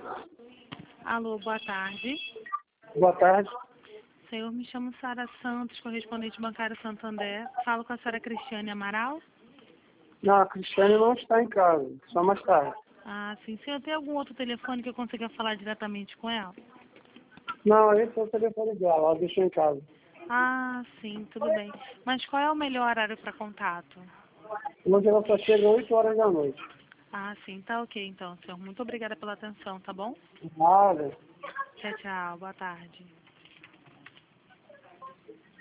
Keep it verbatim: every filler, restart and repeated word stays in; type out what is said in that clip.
Alô, boa tarde. Boa tarde. Senhor, me chamo Sara Santos, correspondente bancário Santander. Falo com a senhora Cristiane Amaral. Não, a Cristiane não está em casa, só mais tarde. Ah, sim. Senhor, tem algum outro telefone que eu consiga falar diretamente com ela? Não, esse é o telefone dela, ela deixou em casa. Ah, sim, tudo bem. Mas qual é o melhor horário para contato? Hoje ela só chega às oito horas da noite. Ah, sim, tá ok então, senhor. Muito obrigada pela atenção, tá bom? Nada. Tchau, tchau. Boa tarde.